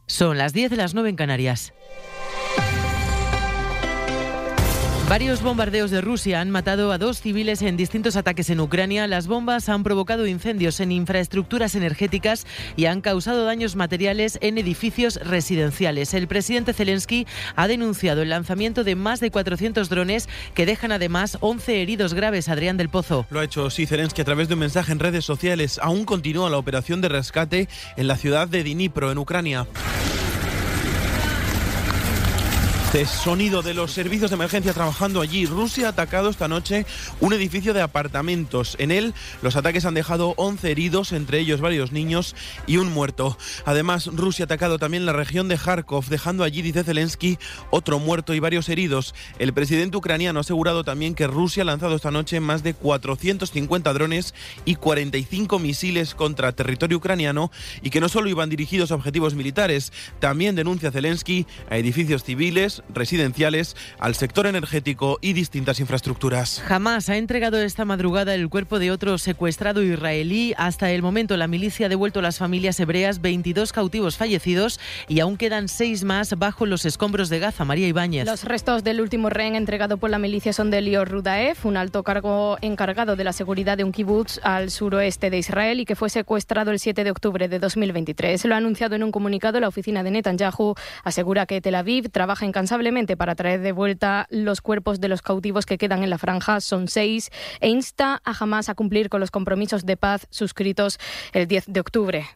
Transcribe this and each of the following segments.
Son las 10 de las 9 en Canarias. Varios bombardeos de Rusia han matado a 2 civiles en distintos ataques en Ucrania. Las bombas han provocado incendios en infraestructuras energéticas y han causado daños materiales en edificios residenciales. El presidente Zelensky ha denunciado el lanzamiento de más de 400 drones que dejan además 11 heridos graves. Adrián del Pozo. Lo ha hecho, sí, Zelensky a través de un mensaje en redes sociales. Aún continúa la operación de rescate en la ciudad de Dnipro, en Ucrania. Este sonido de los servicios de emergencia trabajando allí. Rusia ha atacado esta noche un edificio de apartamentos. En él, los ataques han dejado 11 heridos, entre ellos varios niños y un muerto. Además, Rusia ha atacado también la región de Kharkov, dejando allí, dice Zelensky, otro muerto y varios heridos. El presidente ucraniano ha asegurado también que Rusia ha lanzado esta noche más de 450 drones y 45 misiles contra territorio ucraniano y que no solo iban dirigidos a objetivos militares. También denuncia Zelensky a edificios civiles, residenciales, al sector energético y distintas infraestructuras. Hamás ha entregado esta madrugada el cuerpo de otro secuestrado israelí. Hasta el momento la milicia ha devuelto a las familias hebreas 22 cautivos fallecidos y aún quedan 6 más bajo los escombros de Gaza. María Ibáñez. Los restos del último rehén entregado por la milicia son de Lior Rudaev, un alto cargo encargado de la seguridad de un kibutz al suroeste de Israel y que fue secuestrado el 7 de octubre de 2023. Lo ha anunciado en un comunicado la oficina de Netanyahu. Asegura que Tel Aviv trabaja incansablemente para traer de vuelta los cuerpos de los cautivos que quedan en la franja, son 6, e insta a Hamás a cumplir con los compromisos de paz suscritos el 10 de octubre.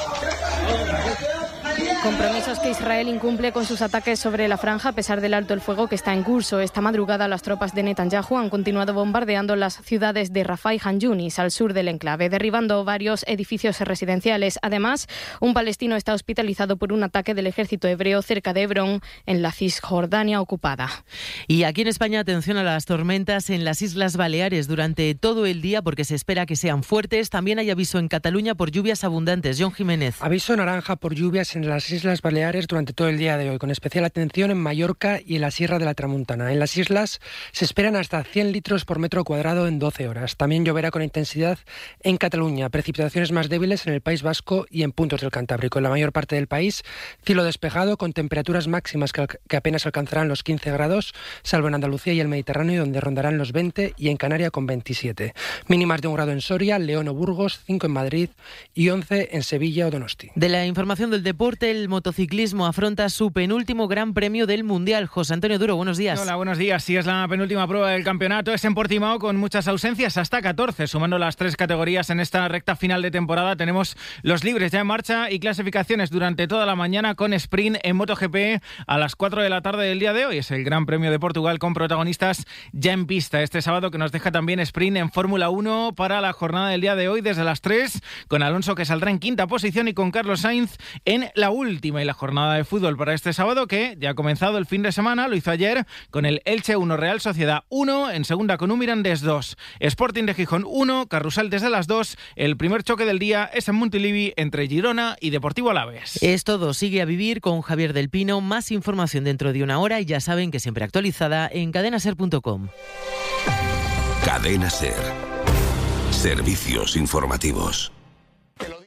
Compromisos que Israel incumple con sus ataques sobre la franja a pesar del alto el fuego que está en curso. Esta madrugada las tropas de Netanyahu han continuado bombardeando las ciudades de Rafah y Han Yunis, al sur del enclave, derribando varios edificios residenciales. Además, un palestino está hospitalizado por un ataque del ejército hebreo cerca de Hebrón, en la Cisjordania ocupada. Y aquí en España, atención a las tormentas en las Islas Baleares durante todo el día porque se espera que sean fuertes. También hay aviso en Cataluña por lluvias abundantes. John Jiménez. Aviso naranja por lluvias en las Islas Baleares durante todo el día de hoy, con especial atención en Mallorca y en la Sierra de la Tramuntana. En las islas se esperan hasta 100 litros por metro cuadrado en 12 horas. También lloverá con intensidad en Cataluña, precipitaciones más débiles en el País Vasco y en puntos del Cantábrico. En la mayor parte del país, cielo despejado con temperaturas máximas que apenas alcanzarán los 15 grados, salvo en Andalucía y el Mediterráneo, donde rondarán los 20, y en Canarias con 27. Mínimas de 1 grado en Soria, León o Burgos, 5 en Madrid y 11 en Sevilla o Donosti. De la información del deporte, el motociclismo afronta su penúltimo Gran Premio del Mundial. José Antonio Duro, buenos días. Hola, buenos días. Sí, es la penúltima prueba del campeonato. Es en Portimao con muchas ausencias, hasta 14, sumando las 3 categorías en esta recta final de temporada. Tenemos los libres ya en marcha y clasificaciones durante toda la mañana con sprint en MotoGP a las 4 de la tarde del día de hoy. Es el Gran Premio de Portugal con protagonistas ya en pista este sábado, que nos deja también sprint en Fórmula 1 para la jornada del día de hoy desde las 3, con Alonso, que saldrá en quinta posición, y con Carlos Sainz en la última. Y la jornada de fútbol para este sábado, que ya ha comenzado el fin de semana, lo hizo ayer con el Elche 1, Real Sociedad 1, en segunda con un Mirandés 2, Sporting de Gijón 1, Carrusel desde las 2. El primer choque del día es en Montilivi entre Girona y Deportivo Alavés. Es todo, sigue a vivir con Javier del Pino. Más información dentro de una hora y ya saben que siempre actualizada en cadenaser.com. Cadena Ser. Servicios informativos.